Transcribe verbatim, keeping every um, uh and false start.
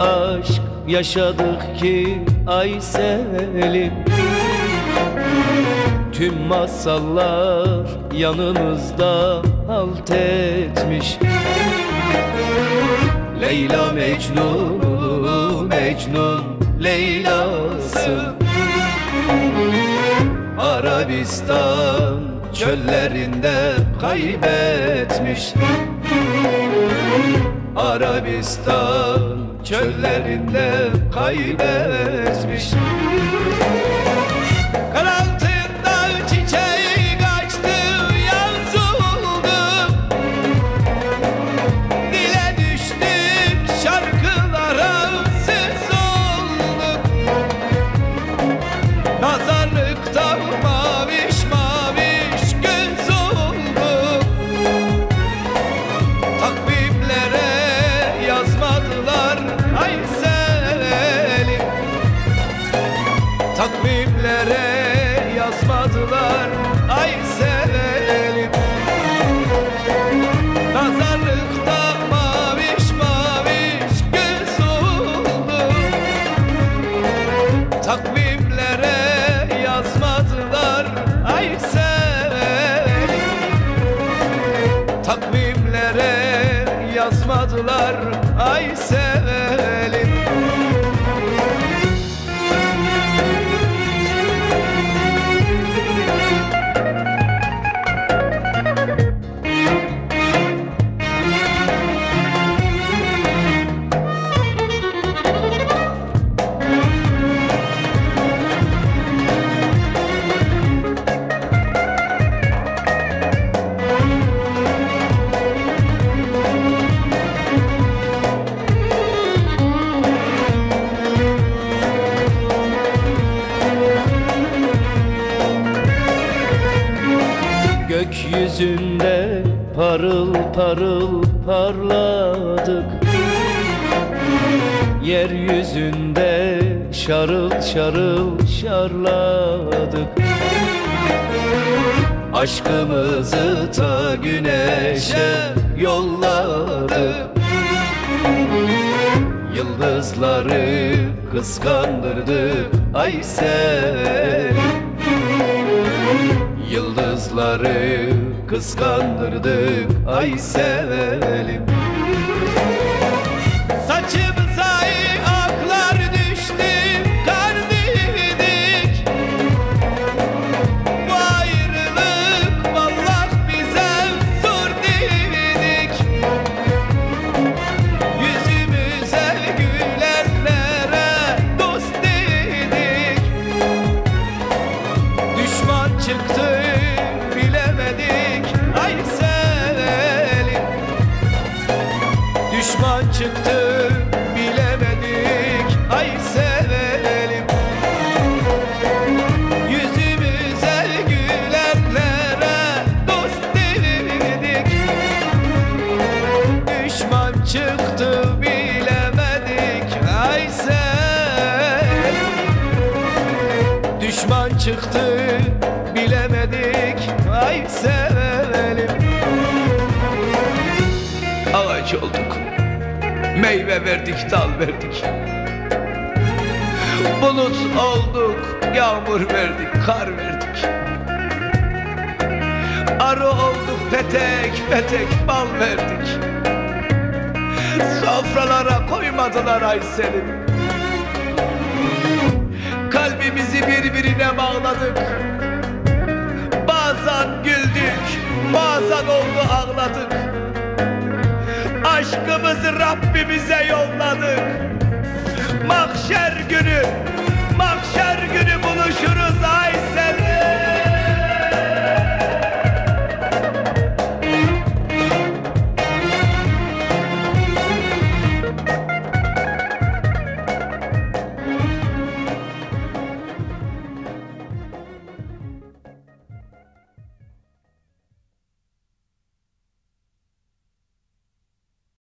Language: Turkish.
aşk yaşadık ki Aysel'im. Tüm masallar yanımızda halt etmiş. Leyla Mecnun'u Mecnun Leyla'sı Arabistan çöllerinde kaybetmiş. Arabistan çöllerinde kaybetmiş. Karanlığında çiçeği kaçtı, yaz oldu. Dile düştük, şarkılara söz olduk. Nazarlıkta maviş maviş göz olduk. Takvimlere yazmadılar Aysel'im. Takvimlere yazmadılar Aysel'im. Nazarlıkta maviş maviş göz oldu. Takvimlere yazmadılar Aysel'im. Takvimlere yazmadılar Aysel'im. Gökyüzünde parıl parıl parladık. Yeryüzünde şarıl şarıl şarladık. Aşkımızı ta güneşe yolladık. Yıldızları kıskandırdık Aysel. Yıldızları kıskandırdık Aysel'im. Saçımıza aklar düştü, kar dedik. Bu ayrılık vallah bize zor dedik. Yüzümüze gülenlere dost dedik. Düşman çıktı bilemedik Aysel'im. Düşman çıktı bilemedik Aysel'im. Yüzümüze gülenlere dost dedik. Düşman çıktı bilemedik Aysel. Düşman çıktı bilemedik Aysel'im. Ağaç olduk, meyve verdik, dal verdik. Bulut olduk, yağmur verdik, kar verdik. Arı olduk, petek petek bal verdik. Sofralara koymadılar Aysel'im. Kalbimizi birbirine bağladık. Bazen güldük, bazen oldu ağladık. Aşkımızı Rabbimize yolladık. Mahşer günü